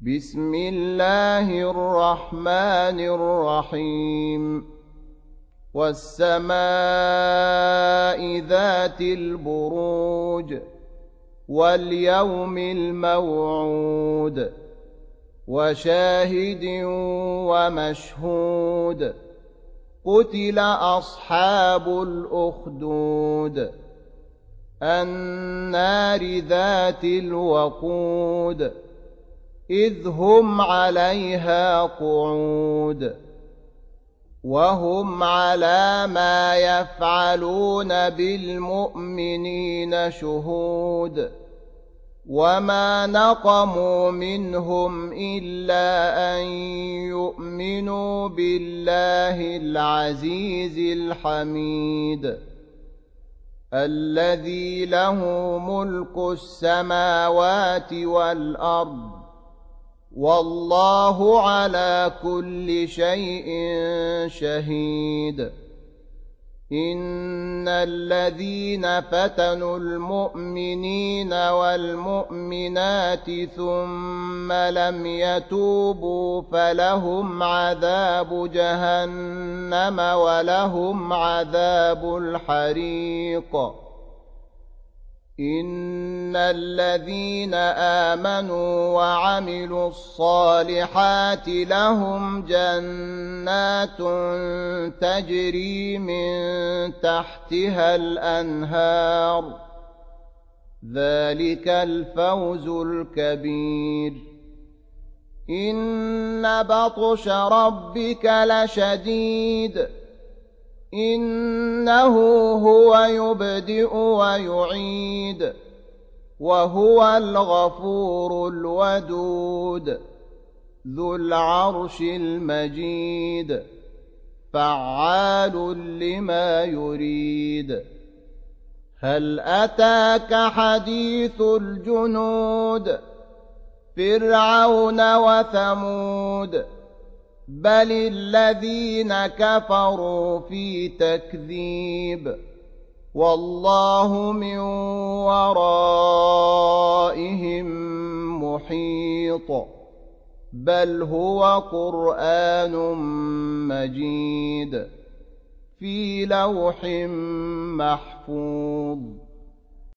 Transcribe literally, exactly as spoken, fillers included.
بسم الله الرحمن الرحيم والسماء ذات البروج واليوم الموعود وشاهد ومشهود قتل أصحاب الأخدود النار ذات الوقود إذ هم عليها قعود وهم على ما يفعلون بالمؤمنين شهود وما نقموا منهم إلا أن يؤمنوا بالله العزيز الحميد الذي له ملك السماوات والأرض والله على كل شيء شهيد إن الذين فتنوا المؤمنين والمؤمنات ثم لم يتوبوا فلهم عذاب جهنم ولهم عذاب الحريق إن الذين آمنوا وعملوا الصالحات لهم جنات تجري من تحتها الأنهار ذلك الفوز الكبير إن بطش ربك لشديد إنه هو يبدئ ويعيد وهو الغفور الودود ذو العرش المجيد فعال لما يريد هل أتاك حديث الجنود فرعون وثمود بل الذين كفروا في تكذيب والله من ورائهم محيط بل هو قرآن مجيد في لوح محفوظ.